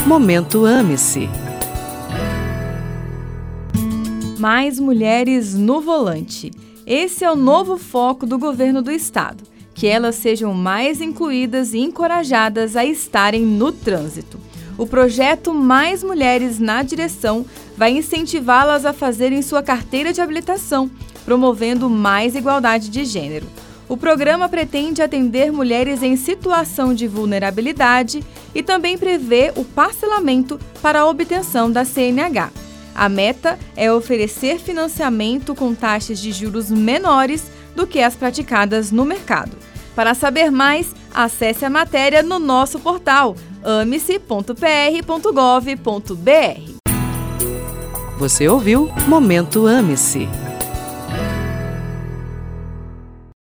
Momento Ame-se. Mais mulheres no volante. Esse é o novo foco do governo do estado, que elas sejam mais incluídas e encorajadas a estarem no trânsito. O projeto Mais Mulheres na Direção vai incentivá-las a fazerem sua carteira de habilitação, promovendo mais igualdade de gênero. O programa pretende atender mulheres em situação de vulnerabilidade e também prevê o parcelamento para a obtenção da CNH. A meta é oferecer financiamento com taxas de juros menores do que as praticadas no mercado. Para saber mais, acesse a matéria no nosso portal ame-se.pr.gov.br. Você ouviu Momento Ame-se.